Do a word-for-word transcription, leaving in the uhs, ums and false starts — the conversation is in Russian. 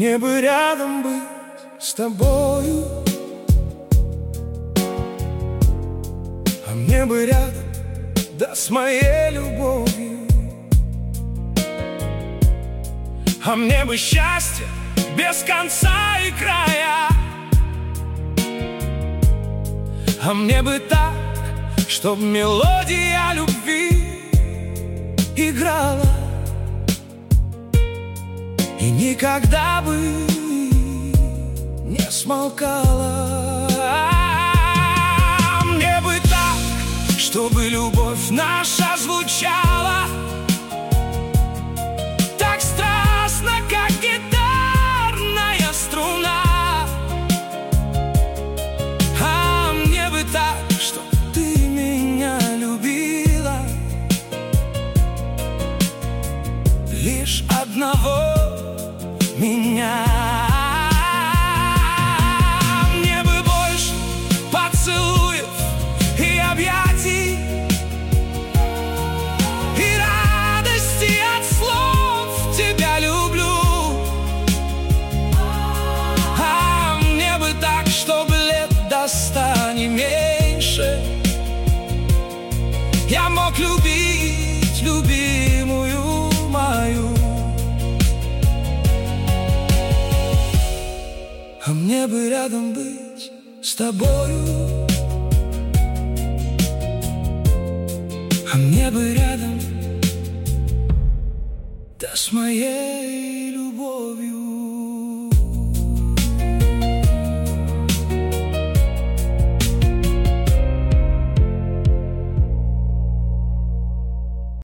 мне бы рядом быть с тобою, а мне бы рядом, да с моей любовью. А мне бы счастье без конца и края, а мне бы так, чтоб мелодия любви играла и никогда бы не смолкала. Мне бы так, чтобы любовь наша звучала так страстно, как гитарная струна. А мне бы так, чтоб ты меня любила, лишь одного меня. Мне бы больше поцелуев и объятий, и радости от слов «тебя люблю». А мне бы так, чтобы лет до ста не меньше я мог любить любимую мою. А мне бы рядом быть с тобою, а мне бы рядом, да с моей любовью.